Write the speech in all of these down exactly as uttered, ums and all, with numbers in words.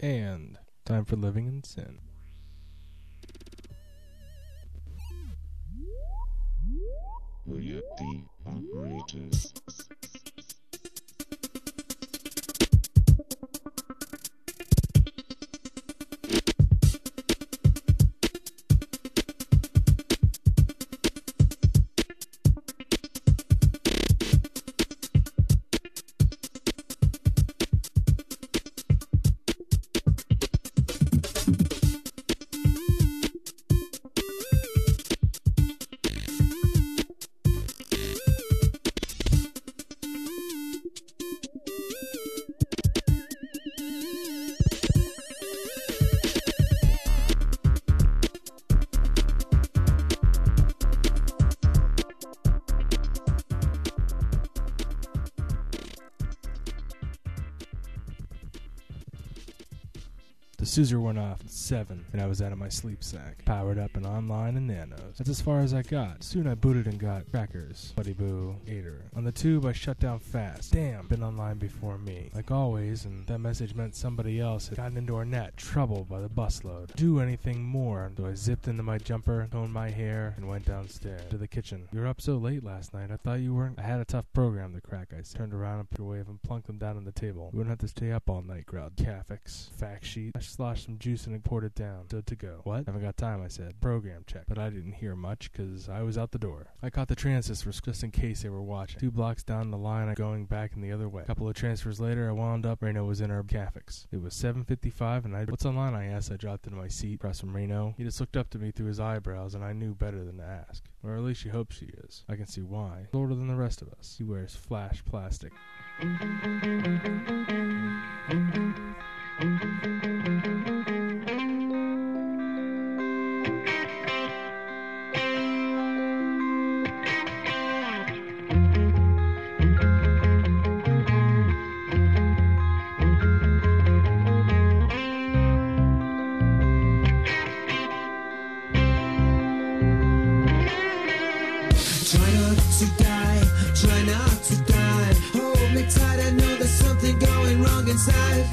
And time for Living in Sin. The operators. The Suzer went off at seven, and I was out of my sleep sack, powered up and online and nanos. That's as far as I got. Soon I booted and got crackers, Buddy Boo, Gator. On the tube, I shut down fast. Damn, been online before me. Like always, and that message meant somebody else had gotten into our net, troubled by the busload. Do anything more, so I zipped into my jumper, combed my hair, and went downstairs to the kitchen. You were up so late last night, I thought you weren't. I had a tough program to crack, I said. Turned around and put your wave and plunked them down on the table. You wouldn't have to stay up all night, growled Cathix. Fact sheet. I sloshed some juice and poured it down. So to go. What? Haven't got time, I said. Program check. But I didn't hear much, because I was out the door. I caught the transfers just in case they were watching. Two blocks down the line, I going back in the other way. A couple of transfers later, I wound up. Reno was in her Cathix. It was seven fifty-five, and I... What's online, I asked. I dropped into my seat across from Reno. He just looked up to me through his eyebrows, and I knew better than to ask. Or at least she hopes she is. I can see why. He's older than the rest of us. He wears flash plastic. Inside.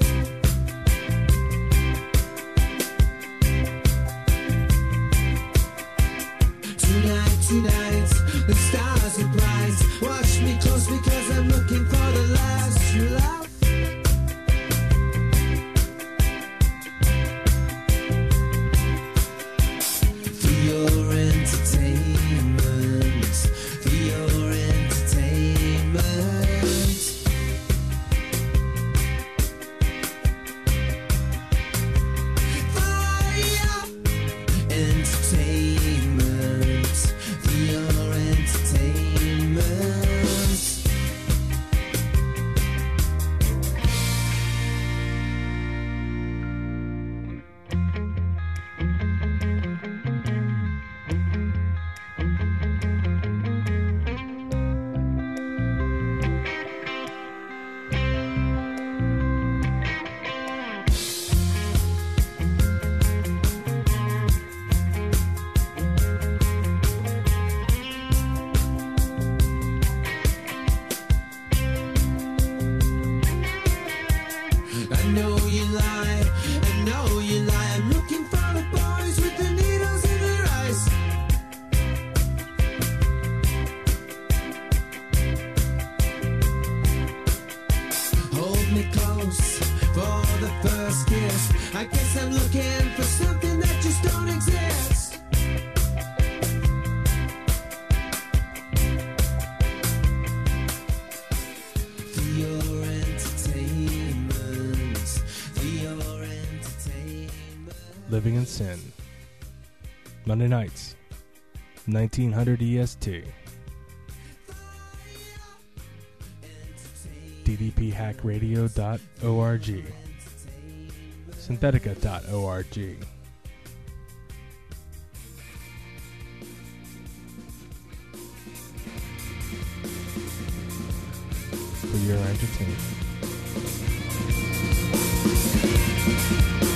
Tonight, tonight, the stars are bright. Watch me close because I'm looking for the last love. For your entertainment, for your entertainment. Living in Sin. Monday nights, nineteen hundred E S T. D D P hack radio dot org. Synthetica dot org. For your entertainment.